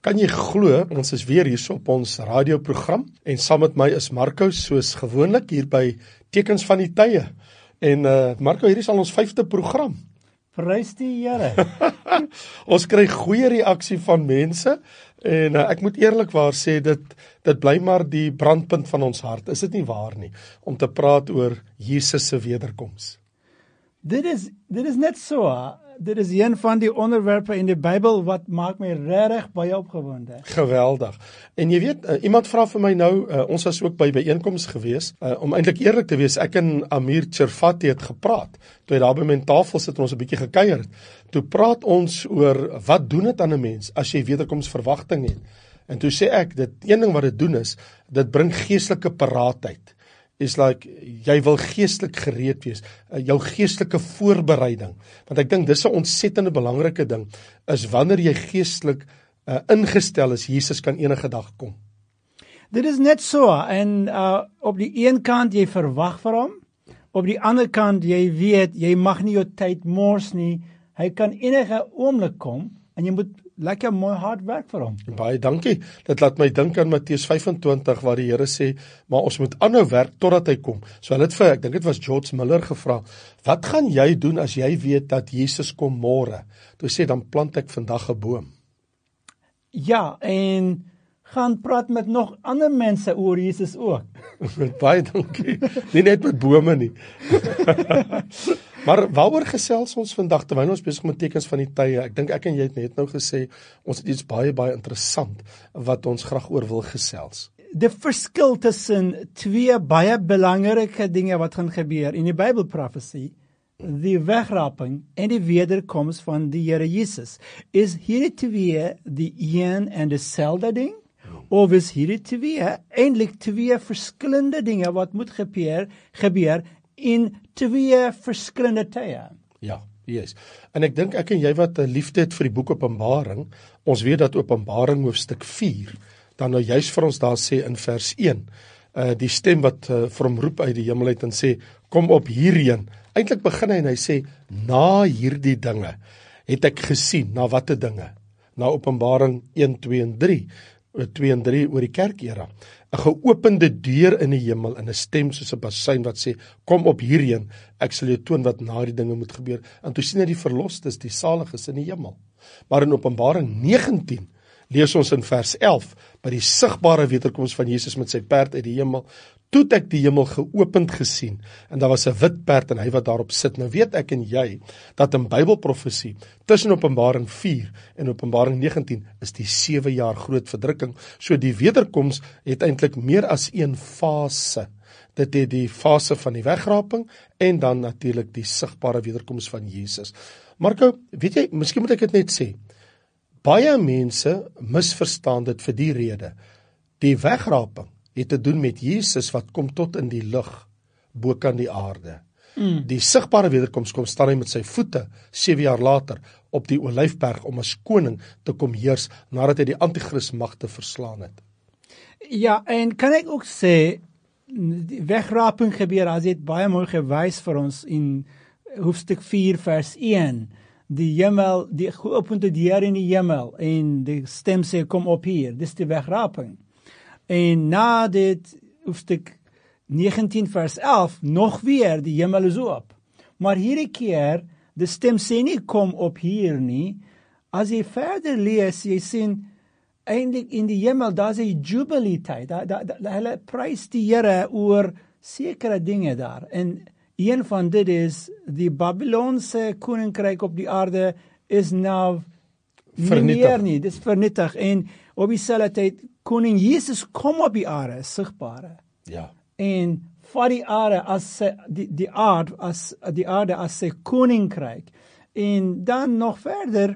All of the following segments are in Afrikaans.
Kan jy glo, ons is weer hier op ons radioprogram en saam met my is Marco soos gewoonlik hier by Tekens van die Tye. En Marco, hierdie is al ons 5de program. Prys die Here. Ons kry goeie reaksie van mense en ek moet eerlikwaar sê dit bly maar die brandpunt van ons hart. Is dit nie waar nie om te praat oor Jesus se wederkoms? Dit is net so. Dit is een van die onderwerpe in die Bybel wat maak my regtig baie opgewonde. Geweldig. En jy weet, iemand vra vir my nou, ons was ook by byeenkomste gewees, om eintlik eerlik te wees, ek en Amir Cherfati het gepraat. Toe hy daar by my tafel sit en ons 'n bietjie gekuier het. Toe praat ons oor wat doen dit aan 'n mens as jy wederkomsverwagting het. En toe sê ek, dit een ding wat dit doen is, dit bring geestelike paraatheid. Is like, jy wil geestelik gereed wees, jou geestelike voorbereiding, want ek dink dis 'n ontsettende belangrike ding, is wanneer jy geestelik ingestel is, Jesus kan enige dag kom. Dit is net so, en op die een kant jy verwag vir hom, op die ander kant jy weet, jy mag nie jou tyd mors nie, hy kan enige oomblik kom, en jy moet lekker mooi hard werk vir hom. Baie dankie. Dit laat my dink aan Matteus 25 waar die Here sê, maar ons moet aanhou werk totdat hy kom. So hulle het vir, ek dink dit was George Miller gevra, wat gaan jy doen as jy weet dat Jesus kom môre? Toe sê, dan plant ek vandag 'n boom. Ja, en gaan praat met nog ander mense oor Jesus ook. Baie dankie. Nie net met bome nie. Maar waaroor gesels ons vandag terwyl ons besig met tekens van die tye? Ek dink ek en jy het net nou gesê, ons het iets baie interessant wat ons graag oor wil gesels. Die verskil tussen twee baie belangrike dinge wat gaan gebeur in die Bybelprofesie, die wegraping en die wederkoms van die Here Jesus. Is hierdie twee die een en dieselfde ding? Of is hierdie twee eintlik twee verskillende dinge wat moet gebeur in twee verskillende tye? Ja, yes. En ek dink ek en jy wat 'n liefde het vir die boek Openbaring, ons weet dat Openbaring hoofstuk 4, dan nou juist vir ons daar sê in vers 1, die stem wat vir hom roep uit die hemel uit en sê, kom op hierheen. Eintlik begin hy en hy sê, na hierdie dinge het ek gesien, na watte dinge? Na Openbaring 1, 2 en 3. 2 en 3 oor die kerkera. 'n Geopende deur in die hemel en 'n stem soos 'n basuin wat sê, kom op hierheen, ek sal jou toon wat na die dinge moet gebeur. En toe sien hy die verlostes, die saliges in die hemel. Maar in Openbaring 19 lees ons in vers 11 by die sigbare wederkoms van Jesus met sy perd uit die hemel. Toe het ek die hemel geopend gesien en daar was 'n wit perd en hy wat daarop sit. Nou weet ek en jy dat in Bybelprofesie tussen Openbaring 4 en Openbaring 19 is die 7 jaar groot verdrukking. So die wederkoms het eintlik meer as een fase. Dit het die fase van die wegraping en dan natuurlik die sigbare wederkoms van Jesus. Marco, weet jy, miskien moet ek dit net sê. Baie mense misverstaan dit vir die rede. Die wegraping het te doen met Jesus wat kom tot in die lug, bokant die aarde. Die sigbare wederkoms kom staan hy met sy voete, 7 jaar later, op die Olyfberg om as koning te kom heers, nadat hy die antichrist magte verslaan het. Ja, en kan ek ook sê, die wegraping gebeur, as jy het baie mooi gewys vir ons in hoofstuk 4 vers 1, die hemel, die geopende deur in die hemel, en die stem sê, kom op hier, dis die wegraping. En na dit hoofstuk 19 vers 11, nog weer, die hemel is oop. Maar hierdie keer, die stem sê nie, kom op hier nie. As jy verder lees, jy sien, eindelijk in die hemel, daar is die jubilee tyd. Hulle prys die Here oor sekere dinge daar. En een van dit is, die Babylonse koninkryk op die aarde is nou nie meer nie, dit is vernietig. En op dieselfde tyd, koning Jesus kom op die aarde, sigbare. Ja. En vat die aarde as die aarde as sy koninkryk. En dan nog verder,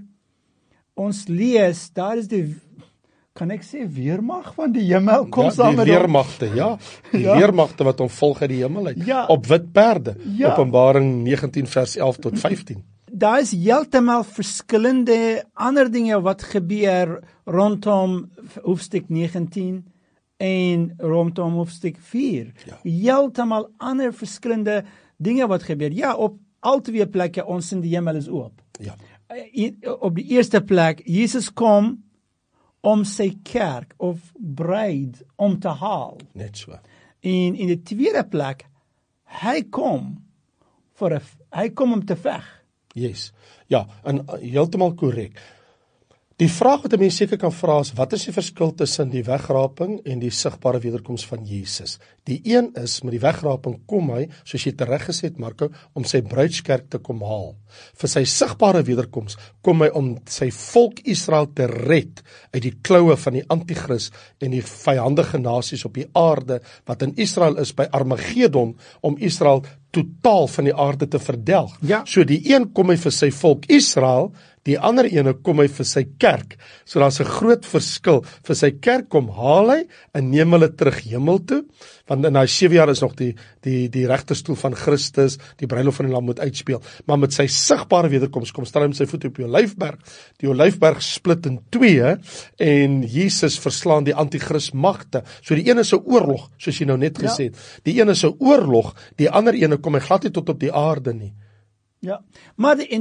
ons lees, daar is die, kan ek sê, weermag van die hemel, kom saam met die weermagte, ja. Die weermagte wat hom volg uit die hemel uit, op wit perde, Openbaring 19 vers 11 tot 15. Daar is heeltemal verskillende ander dinge wat gebeur rondom hoofstuk 19 en rondom hoofstuk 4. Ja. Heeltemal ander verskillende dinge wat gebeur. Ja, op al twee plekke ons in die hemel is oop. Ja. Op die eerste plek, Jesus kom om sy kerk of bruid om te haal. Net so. En in die tweede plek, hy kom om te veg. Yes. Ja, en heeltemal korrek. Die vraag wat 'n mens seker kan vra is, wat is die verskil tussen die wegraping en die sigbare wederkoms van Jesus? Die een is, met die wegraping kom hy, soos jy tereg gesê het, Marco, om sy bruidskerk te kom haal. Vir sy sigbare wederkoms kom hy om sy volk Israel te red uit die kloue van die antichrist en die vyandige nasies op die aarde, wat in Israel is by Armageddon, om Israel totaal van die aarde te verdelg. Ja. So die een kom hy vir sy volk Israel, die ander ene kom hy vir sy kerk. So daar's 'n groot verskil. Vir sy kerk kom haal hy en neem hulle terug hemel toe, want in daai 7 jaar is nog die regterstoel van Christus, die bruilof van die lam moet uitspeel. Maar met sy sigbare wederkoms kom stel hy met sy voet op die Olyfberg. Die Olyfberg split in 2 en Jesus verslaan die antichrist magte. So die een is 'n oorlog, soos jy nou net gesê het. Die een is 'n oorlog, die ander ene kom hy glad nie tot op die aarde nie. Ja, maar die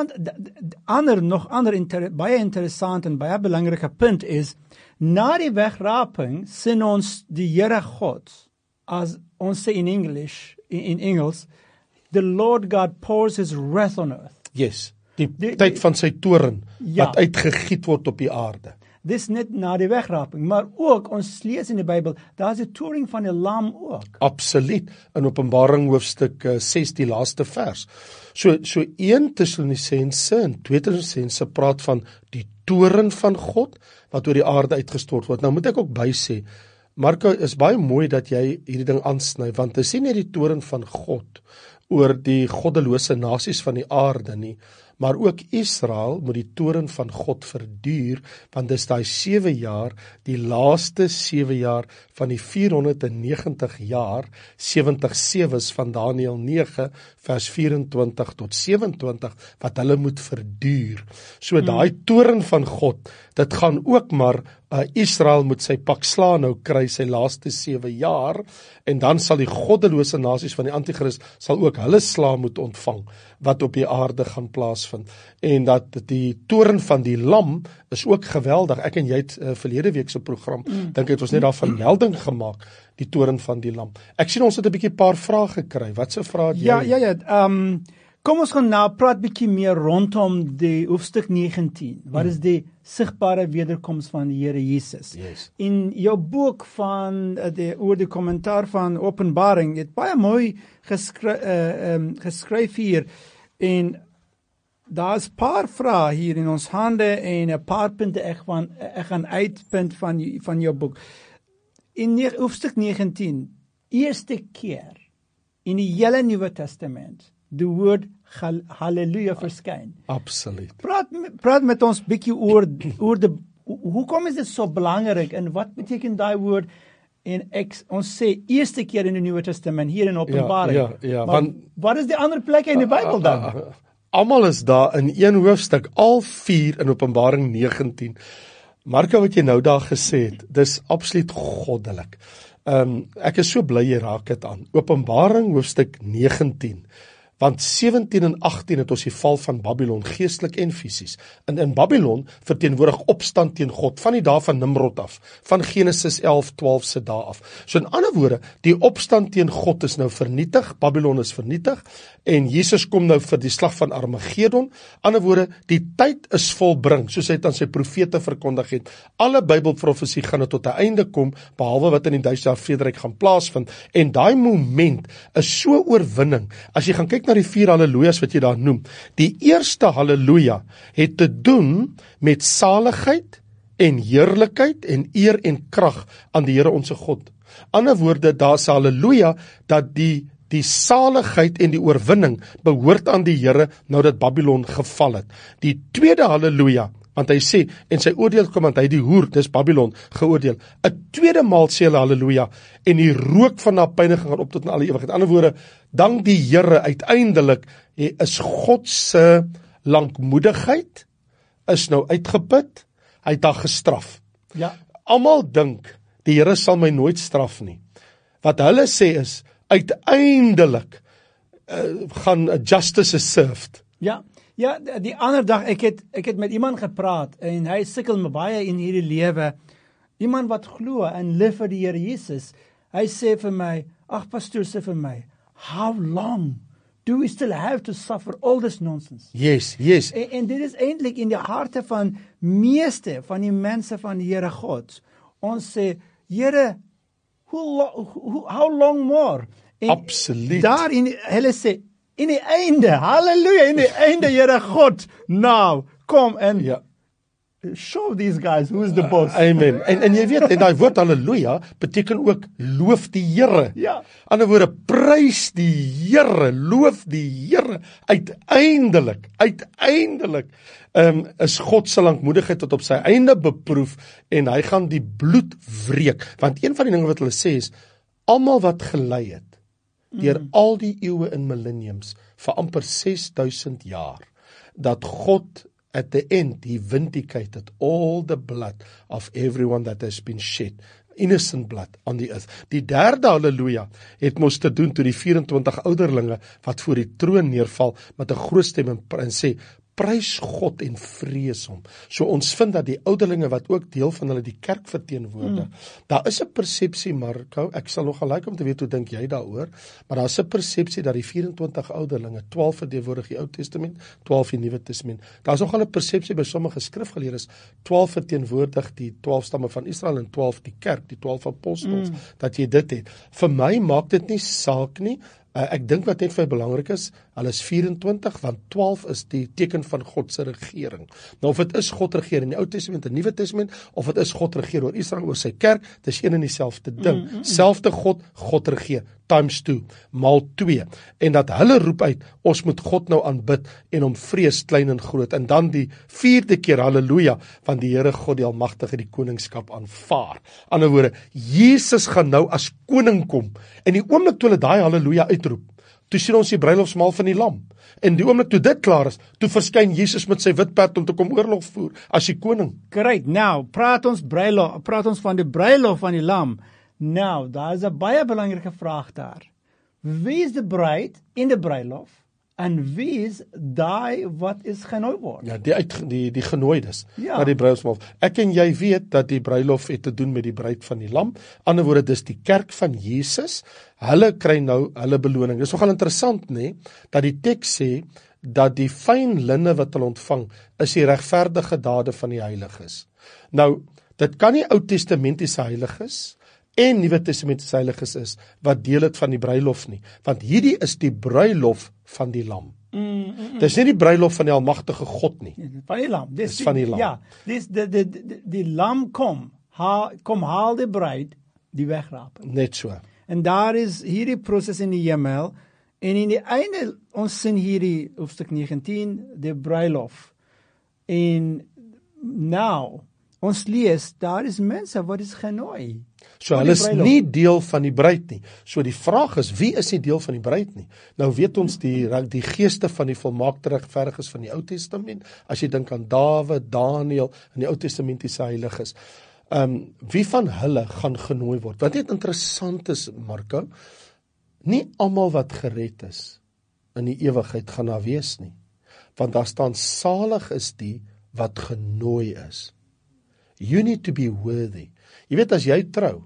baie interessant en baie belangrike punt is, na die wegraping sien ons die Here God, as ons sê in Engels, the Lord God pours his wrath on earth. Yes, die tyd van sy toorn, wat uitgegiet word op die aarde. Dis net na die wegraping, maar ook, ons lees in die Bybel, daar is die toring van die lam ook. Absoluut, in Openbaring hoofstuk 6, die laaste vers. So 1 Tessalonisense en 2 Tessalonisense praat van die toorn van God, wat oor die aarde uitgestort word. Nou moet ek ook bysê, Marco, is baie mooi dat jy hierdie ding aansny, want dit is nie net die toorn van God oor die goddelose nasies van die aarde nie, maar ook Israel moet die toorn van God verduur, want dis daai 7 jaar, die laaste 7 jaar van die 490 jaar, 70 sewes van Daniël 9, vers 24 tot 27, wat hulle moet verduur. So daai toorn van God, dit gaan ook maar, Israel moet sy pak slaan nou kry, sy laaste 7 jaar, en dan sal die goddelose nasies van die antichrist, sal ook hulle sla moet ontvang, wat op die aarde gaan plaasvind. En dat die toorn van die lam is ook geweldig. Ek en jy het verlede week se program, dink het ons net daarvan melding gemaak, die toorn van die lam. Ek sien ons het 'n bietjie paar vrae gekry. Wat se vrae het jy? Ja. Kom ons gaan nou praat bietjie meer rondom die hoofstuk 19. Wat is die sigbare wederkoms van die Here Jesus? Yes. In jou boek van oor die kommentaar van Openbaring, het baie mooi geskryf hier, en daar is paar vrae hier in ons hande en 'n paar punte ek gaan uitpunt van jou boek. In hoofstuk 19, eerste keer in die hele Nuwe Testament, die woord halleluja verskyn. Absoluut. Praat met ons bietjie oor hoekom is dit so belangrik en wat beteken daai woord? En ons sê eerste keer in die Nuwe Testament hier in Openbaring. Ja, maar wat is die ander plekke in die Bybel dan? Almal is daar in een hoofstuk, al 4 in Openbaring 19. Marco, wat jy nou daar gesê het, dis absoluut goddelik. Ek is so bly jy raak dit aan. Openbaring hoofstuk 19. Want 17 en 18 het ons die val van Babylon, geestelik en fisies. En in Babylon verteenwoordig opstand teen God, van die dae van Nimrod af, van Genesis 11:12 se dae af. So in ander woorde, die opstand teen God is nou vernietig, Babylon is vernietig, en Jesus kom nou vir die slag van Armageddon. Ander woorde, die tyd is volbring, soos hy het aan sy profete verkondig het. Alle Bybelprofesie gaan tot 'n einde kom, behalwe wat in die 1000 jaar vrederyk gaan plaasvind. En daai moment is so oorwinning. As jy gaan kyk na die 4 hallelujas wat jy daar noem, die eerste halleluja het te doen met saligheid en heerlikheid en eer en krag aan die Here onse God. Ander woorde, daar's 'n halleluja dat die saligheid en die oorwinning behoort aan die Here nou dat Babylon geval het. Die tweede halleluja, want hy sê, en sy oordeel kom, want hy die hoer, dis Babylon, geoordeel. 'n tweede maal sê hulle halleluja, en die rook van haar pyniging gaan op tot in alle ewigheid. Ander woorde, dank die Here, uiteindelik is God se lankmoedigheid is nou uitgeput, hy het haar gestraf. Ja. Almal dink, die Here sal my nooit straf nie. Wat hulle sê is, uiteindelik gaan justice is served. Ja, Ja, die ander dag, ek het met iemand gepraat, en hy sukkel me baie in hierdie lewe, iemand wat glo en lief vir die Here Jesus, hy sê vir my, pastoor sê vir my, how long do we still have to suffer all this nonsense? Yes. En dit is eintlik in die harte van meeste van die mense van die Here God. Ons sê, Here, how long more? En Absoluut. daar hulle sê, in die einde, halleluja, in die einde, Here God, now, kom en show these guys who is the boss. Amen. En jy weet, en daai woord halleluja beteken ook loof die Here. Ja. Ander woorde, prys die Here, loof die Here. Uiteindelik is God se lankmoedigheid tot op sy einde beproef en hy gaan die bloed wreek. Want een van die dinge wat hulle sê is, almal wat gelei het deur al die eeue en millenniums vir amper 6000 jaar, dat God at the end, he vindicated all the blood of everyone that has been shed, innocent blood on the earth. Die derde halleluja het mos te doen toe die 24 ouderlinge wat voor die troon neerval met 'n groot stem en sê, prys God en vrees hom. So ons vind dat die ouderlinge wat ook deel van hulle die kerk verteenwoordig, daar is 'n persepsie, Marco, ek sal nogal like om te weet hoe dink jy daaroor, maar daar is 'n persepsie dat die 24 ouderlinge, 12 verteenwoordig die Ou Testament, 12 die Nuwe Testament. Daar is nogal 'n persepsie by sommige skrifgeleerdes, 12 verteenwoordig die 12 stamme van Israel en 12 die kerk, die 12 apostels, dat jy dit het. Vir my maak dit nie saak nie. Ek dink wat net vir my belangrik is, hulle is 24, want 12 is die teken van God se regering. Nou of dit is God regeer in die Ou Testament en Nuwe Testament, of dit is God regeer oor Israel, oor sy kerk, dis een en dieselfde ding. Selfde God regeer, times 2, maal 2. En dat hulle roep uit, ons moet God nou aanbid en hom vrees, klein en groot. En dan die 4de keer, halleluja, want die Here God die Almagtige die koningskap aanvaar. Ander woorde, Jesus gaan nou as koning kom. En die oomblik toe hulle daai halleluja uitroep, toe sien ons die bruilofsmaal van die lam. En die oomblik toe dit klaar is, toe verskyn Jesus met sy wit perd om te kom oorlog voer as die koning. Great, nou, praat ons van die bruilof van die lam. Nou, daar is 'n baie belangrike vraag daar. Wie is die bruid in die bruilof en wie is daai wat is genooi word? Ja, die genooides, Ja. na die bruilofsmaal. Ek en jy weet dat die bruilof het te doen met die bruid van die lam. Ander woorde, dis die kerk van Jesus. Hulle kry nou hulle beloning. Dis nogal interessant, nê, dat die teks sê dat die fyn linne wat hulle ontvang is die regverdige dade van die heiliges. Nou, dit kan nie Ou Testamentiese heiliges en Nuwe Testamentiese heiliges is wat deel het van die bruilof nie, want hierdie is die bruilof van die lam. Dis nie die bruilof van die almagtige God nie. Van die lam. Dis van die lam. Ja, die lam kom haal die bruid die wegraap. Net so. En daar is hierdie proses in die hemel, en in die einde, ons sien hierdie hoofstuk 19, die bruilof. En nou, ons lees, daar is mense wat is genooi. So hulle is nie deel van die bruid nie. So die vraag is, wie is nie deel van die bruid nie? Nou weet ons die geeste van die volmaakte regverdiges van die Ou Testament, as jy dink aan Dawid, Daniël, en die Ou Testamentiese heiliges. Wie van hulle gaan genooi word? Wat net interessant is, Marco, nie almal wat gered is in die ewigheid gaan daar wees nie. Want daar staan, salig is die wat genooi is. You need to be worthy. Jy weet, as jy trou,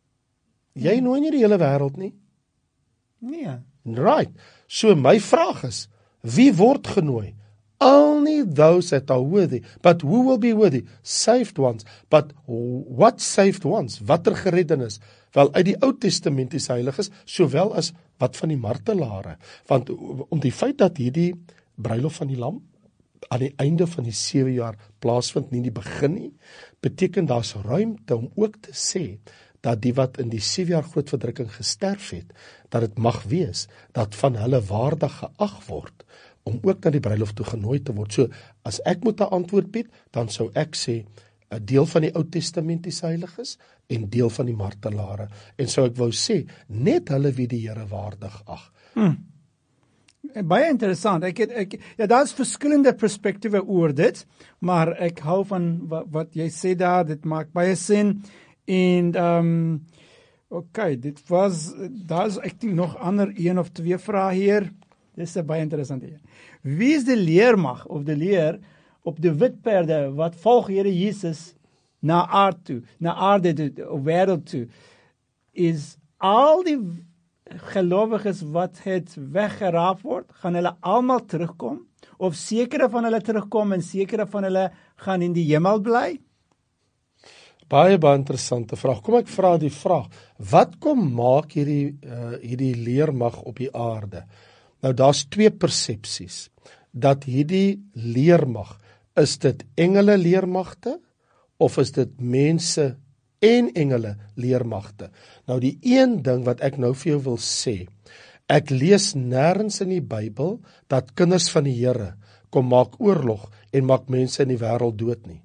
jy nooi nie die hele wêreld nie. Nee. Right. So my vraag is, wie word genooi? Only those that are worthy. But who will be worthy? Saved ones. But what saved ones? Watter gereddenis? Wel, uit die Ou Testamentiese heiliges, sowel as wat van die martelare. Want om die feit dat hierdie bruilof van die lam aan die einde van die 7 jaar plaasvind, nie in die begin nie, beteken daar's ruimte om ook te sê, dat die wat in die 7 jaar groot verdrukking gesterf het, dat dit mag wees, dat van hulle waardig geag word, om ook na die bruilof toe genooi te word. So, as ek moet 'n antwoord bied, dan sou ek sê, 'n deel van die Ou Testamentiese heiliges, en deel van die martelare. En sou ek wou sê, net hulle wie die Here waardig ag. Baie interessant. Ja, daar's verskillende perspektiewe oor dit, maar ek hou van wat jy sê daar, dit maak baie sin. En okay, daar's ek dink nog ander 1 of 2 vrae hier. Dis 'n baie interessante een. Wie is die leermag of die leer op die wit perde wat volg Here Jesus na aarde toe, of wêreld toe, is al die gelowiges wat het weggeraap word, gaan hulle almal terugkom? Of sekere van hulle terugkom en sekere van hulle gaan in die hemel bly? Baie interessante vraag. Kom ek vra die vraag, wat kom maak hierdie leermag op die aarde? Nou daar's twee persepsies, dat hierdie leermag, is dit engele leermagte, of is dit mense en engele leermagte? Nou die een ding wat ek nou vir jou wil sê, ek lees nêrens in die Bybel, dat kinders van die Here kom maak oorlog en maak mense in die wêreld dood nie.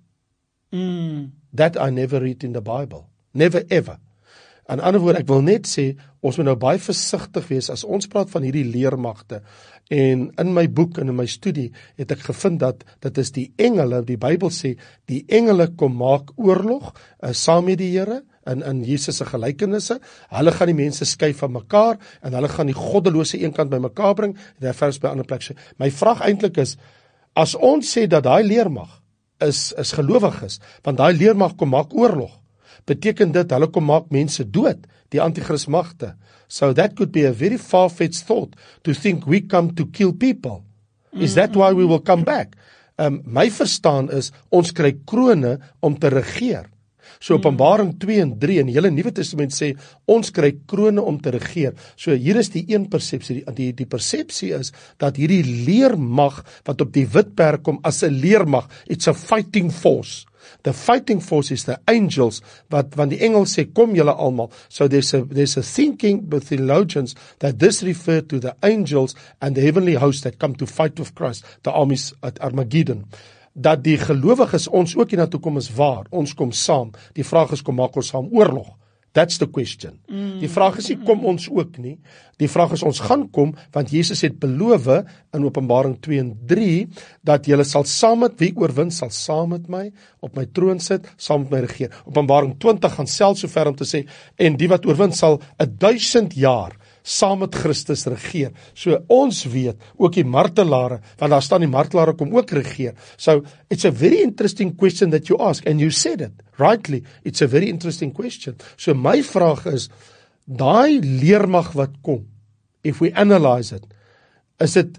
That I never read in the Bible. Never ever. Aan ander woorde, ek wil net sê, ons moet nou baie versigtig wees as ons praat van hierdie leermagte. En in my boek en in my studie het ek gevind dat dit is die engele, die Bybel sê, die engele kom maak oorlog saam met die Here in Jesus se gelykenisse. Hulle gaan die mense skei van mekaar en hulle gaan die goddelose eenkant by mekaar bring en vers by 'n ander plek sê. My vraag eintlik is, as ons sê dat daai leermag is gelowiges, want daai leermag kom maak oorlog, beteken dit hulle kom maak mense dood, die antichrist magte. So that could be a very far-fetched thought to think we come to kill people. Is that why we will come back? My verstaan is, ons kry krone om te regeer. So Openbaring 2 en 3 in die hele Nuwe Testament sê, ons kry krone om te regeer. So hier is die een persepsie, die persepsie is, dat hierdie leermag, wat op die wit perd kom as 'n leermag, it's a fighting force. The fighting force is the angels, want die engel sê, kom julle almal. So there's a thinking with theologians that this referred to the angels and the heavenly host that come to fight with Christ, the armies at Armageddon. Dat die gelowiges ons ook hiernatoe kom is waar, ons kom saam. Die vraag is, kom maak ons saam oorlog? That's the question. Die vraag is nie, kom ons ook nie. Die vraag is, ons gaan kom, want Jesus het beloof in Openbaring 2 en 3, dat julle sal saam met wie oorwin, sal saam met my op my troon sit, saam met my regeer. Openbaring 20 gaan selfs so ver om te sê, en die wat oorwin sal 1000 jaar saam met Christus regeer. So ons weet, ook die martelare, want daar staan die martelare kom ook regeer. So it's a very interesting question that you ask, and you said it, rightly, it's a very interesting question. So my vraag is, daai leermag wat kom, if we analyze it, is dit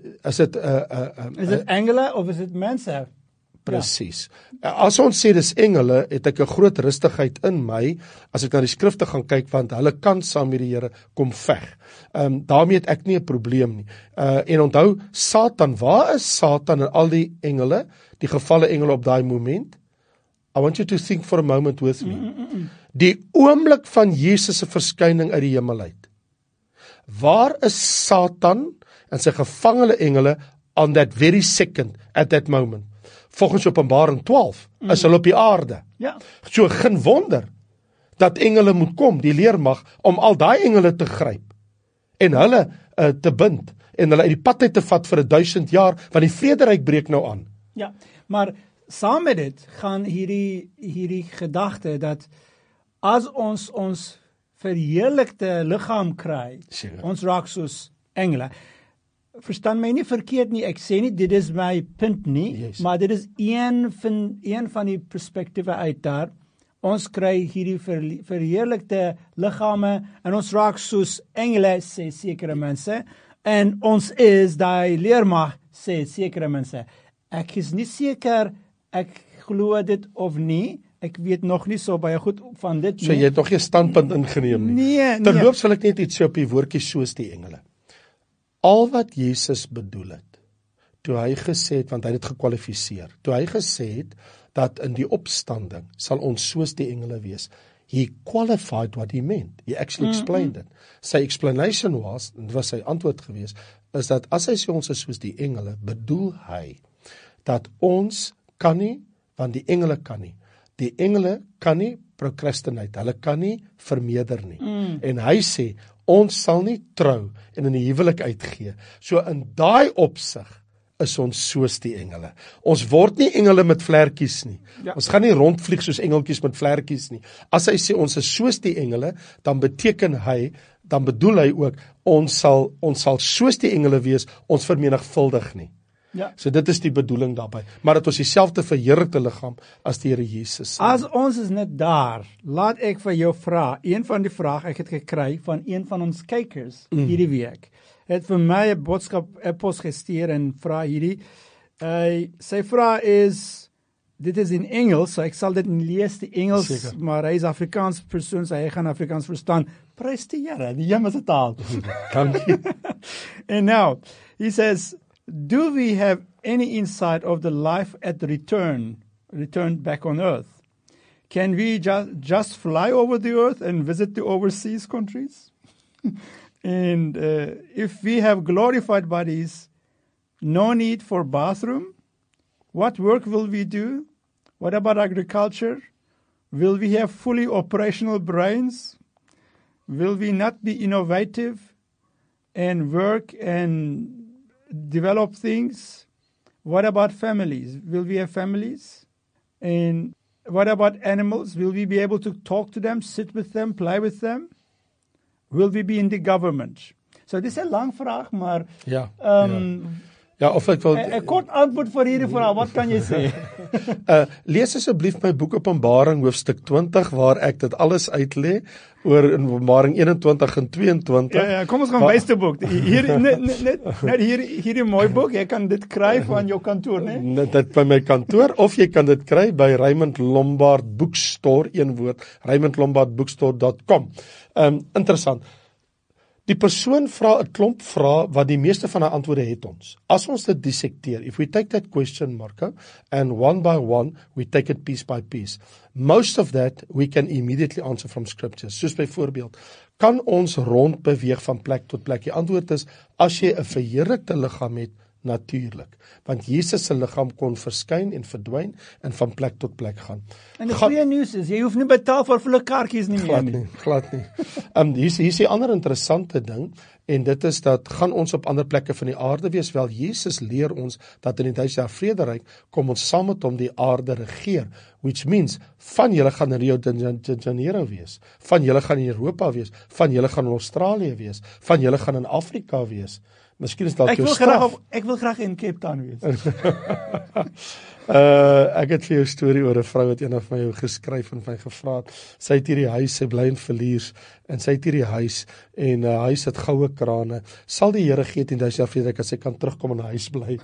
engele of is dit mense? Presies. As ons sê dis engele, het ek 'n groot rustigheid in my, as ek na die skrifte gaan kyk, want hulle kan saam met die Here kom veg. Daarmee het ek nie 'n probleem nie. En onthou, Satan, waar is Satan en al die engele, die gevalle engele op daai moment? I want you to think for a moment with me. Die oomblik van Jesus se verskyning uit die hemel uit. Waar is Satan en sy gevangene engele on that very second, at that moment? Volgens Openbaring 12 is hulle op die aarde. Ja. So geen wonder dat engele moet kom, die leermag, om al daai engele te gryp en hulle te bind en hulle uit die pad uit te vat vir 1000 jaar, want die vrederyk breek nou aan. Ja, maar saam met dit gaan hierdie gedagte dat as ons verheerlikte liggaam kry, ons raak soos engele. Verstaan my nie verkeerd nie, ek sê nie dit is my punt nie, maar dit is een van die perspektiewe uit daar. Ons kry hierdie verheerlikte liggame en ons raak soos engele, sê sekere mense, en ons is daai leermag, sê sekere mense. Ek is nie seker, ek glo dit of nie, ek weet nog nie so baie goed van dit nie. So jy het nog nie 'n standpunt ingeneem nie. Nee. Terloops wil ek net iets sê op die woordjie soos die engele. Al wat Jesus bedoel het, toe hy gesê het, want hy het gekwalifiseer, toe hy gesê het, dat in die opstanding sal ons soos die engele wees, he qualified what he meant, he actually explained it. Sy explanation was, en dit was sy antwoord gewees, is dat as hy sê ons is soos die engele, bedoel hy, dat ons kan nie, want die engele kan nie. Die engele kan nie procrastinate, hulle kan nie vermeerder nie. En hy sê, ons sal nie trou en in die huwelik uitgee. So in daai opsig is ons soos die engele. Ons word nie engele met vlerkies nie. Ja. Ons gaan nie rondvlieg soos engeltjies met vlerkies nie. As hy sê ons is soos die engele, dan bedoel hy ook, ons sal soos die engele wees, ons vermenigvuldig nie. Ja. So dit is die bedoeling daarbey, maar dat ons dieselfde verheerlikte liggaam as die Here Jesus. As ons is net daar, laat ek vir jou vra, een van die vrae ek het gekry van een van ons kykers hierdie week, het vir my 'n boodskap e-pos gestuur en vra hierdie, sy vraag is, dit is in Engels, so ek sal dit lees die Engels, Zeker. maar hy is Afrikaans persoon, so hy gaan Afrikaans verstaan. Prys die Here, die hemelse taal. Dankie. And now, he says, do we have any insight of the life at the return back on earth? Can we just fly over the earth and visit the overseas countries? And if we have glorified bodies, no need for bathroom, what work will we do? What about agriculture? Will we have fully operational brains? Will we not be innovative and work and develop things? What about families? Will we have families? And what about animals? Will we be able to talk to them, sit with them, play with them? Will we be in the government? So dis 'n lang vraag, maar Ja, ja, of ek wil 'n kort antwoord vir hierdie vraag. Wat kan jy sê? Lees asseblief my boek Openbaring hoofstuk 20 waar ek dit alles uitlê oor in Openbaring 21 en 22. Ja, kom ons gaan wys die boek. Hier net hierdie mooi boek. Jy kan dit kry van jou kantoor, né? Net dit by my kantoor of jy kan dit kry by Raymond Lombard Bookstore, een woord, raymondlombardbookstore.com. Interessant. Die persoon vra 'n klomp vrae wat die meeste van die antwoorde het ons. As ons dit dissekteer, if we take that question, Marco, and one by one, we take it piece by piece. Most of that we can immediately answer from scriptures. Soos byvoorbeeld, kan ons rond beweeg van plek tot plek? Die antwoord is, as jy 'n verheerlikte liggaam het, natuurlik. Want Jesus se liggaam kon verskyn en verdwyn en van plek tot plek gaan. En die goeie nuus is, jy hoef nie betaal vir hulle kaartjies nie meer nie. Glad nie. Hier is 'n ander interessante ding, en dit is dat, gaan ons op ander plekke van die aarde wees? Wel, Jesus leer ons dat in die 1000 jaar vrederyk kom ons saam met hom die aarde regeer, which means, van julle gaan in Rio de Janeiro wees, van julle gaan in Europa wees, van julle gaan in Australië wees, van julle gaan in Afrika wees. Miskien is dalk jou straf. Ek wil graag in Cape Town wees. Ek het vir jou 'n storie oor 'n vrou wat eendag vir my geskryf en my gevra het. Sy het hierdie huis, sy bly in Villiers, en sy het hierdie huis, en huis het goue krane. Sal die Here gee 10.000 jaar vrederyk as sy kan terugkom in 'n huis bly?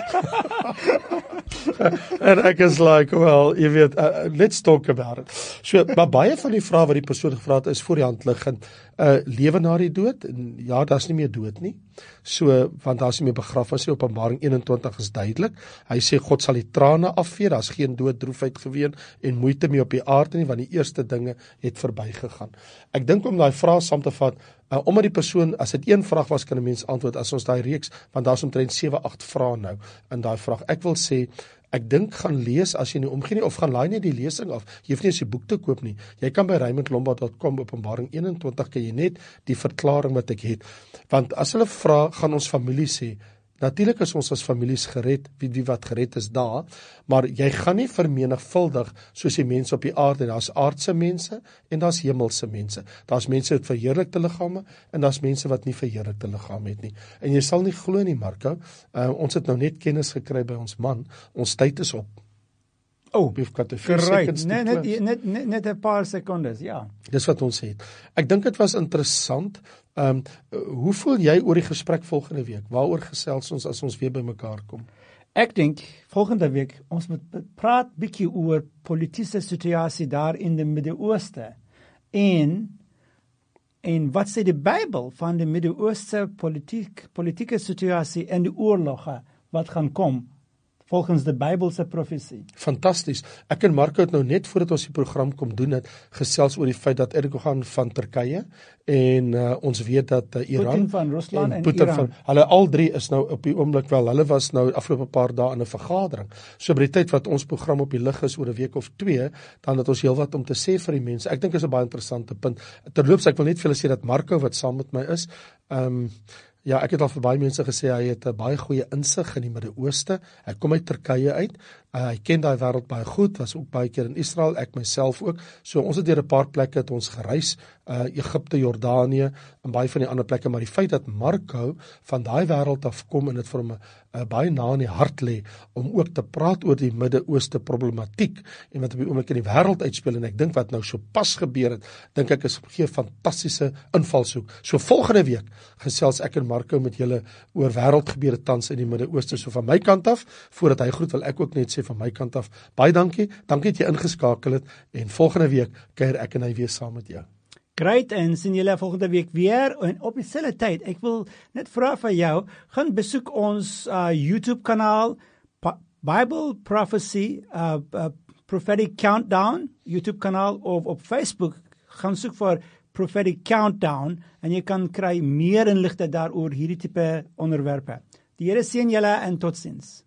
En ek is like, well, jy weet, let's talk about it. So, maar baie van die vrae wat die persoon gevra het, is voor die hand liggend. Lewe na die dood? Ja, daar's nie meer dood nie. So, want daar's nie meer begrafnis nie. Openbaring 21 is duidelik. Hy sê God sal die trane afvee, daar's geen dood, droefheid, geween en moeite meer op die aarde nie, want die eerste dinge het verbygegaan. Ek dink om daai vraag saam te vat, omdat die persoon, as dit een vraag was, kan 'n mens antwoord, as ons daai reeks, want daar's omtrent 7-8 vrae nou in daai vraag. Ek wil sê, ek dink gaan lees as jy nie omgee nie, of gaan laai net die lesing af. Jy hoef nie eens die boek te koop nie. Jy kan by raymondlombard.com Openbaring 21 kan jy net die verklaring wat ek het. Want as hulle vra, gaan ons familie sê, natuurlik is ons as families gered, wie wat gered is daar, maar jy gaan nie vermenigvuldig soos die mense op die aarde. Daar's aardse mense en daar's hemelse mense. Daar's mense met verheerlikte liggame en daar's mense wat nie verheerlikte liggame het nie. En jy sal nie glo nie, Marco, ons het nou net kennis gekry by ons man, ons tyd is op. We've got a few seconds to close. Net 'n paar sekondes, ja. Dis wat ons het. Ek dink dit was interessant. Hoe voel jy oor die gesprek volgende week? Waaroor gesels ons as ons weer bymekaar kom? Ek dink volgende week ons moet praat bietjie oor politieke situasie daar in die Midde-Ooste en wat sê die Bybel van die Midde-Ooste politieke situasie en die oorloge wat gaan kom volgens die Bybelse profesie. Fantasties. Ek en Marco het nou net voordat ons die program kom doen het, gesels oor die feit dat Erdogan van Turkye en ons weet dat Iran Putin van Rusland en Putin Iran. Hulle al drie is nou op die oomblik wel, hulle was nou afgelope paar dae in 'n vergadering. So by die tyd wat ons program op die lig is oor 'n week of 2, dan het ons heelwat om te sê vir die mense. Ek dink dit is 'n baie interessante punt. Terloops, ek wil net vir julle sê dat Marco wat saam met my is, Ja, ek het al vir baie mense gesê, hy het 'n baie goeie insig in die Midde-Ooste. Hy kom uit Turkye uit. Hy ken daai wêreld baie goed, was ook baie keer in Israel, ek myself ook. So ons het deur 'n paar plekke het ons gereis, Egipte, Jordanië en baie van die ander plekke, maar die feit dat Marco van daai wêreld af kom en dit vir hom baie na in die hart lê om ook te praat oor die Midde-Ooste problematiek en wat op die oomblik in die wêreld uitspeel, en ek dink wat nou so pas gebeur het, dink ek is gee fantastiese invalshoek. So volgende week gesels ek en Marco met julle oor wêreldgebeure tans in die Midde-Ooste. So van my kant af, voordat hy groet, wil ek ook net sê van my kant af, baie dankie dat jy ingeskakel het, en volgende week kuier ek en hy weer saam met jou. Great, en sien julle volgende week weer en op dieselfde tyd. Ek wil net vra vir jou, gaan besoek ons YouTube kanaal Bible Prophecy Prophetic Countdown YouTube kanaal, of op Facebook gaan soek vir Prophetic Countdown en jy kan kry meer inligting daaroor hierdie tipe onderwerpe. Die Here seën julle en totsiens.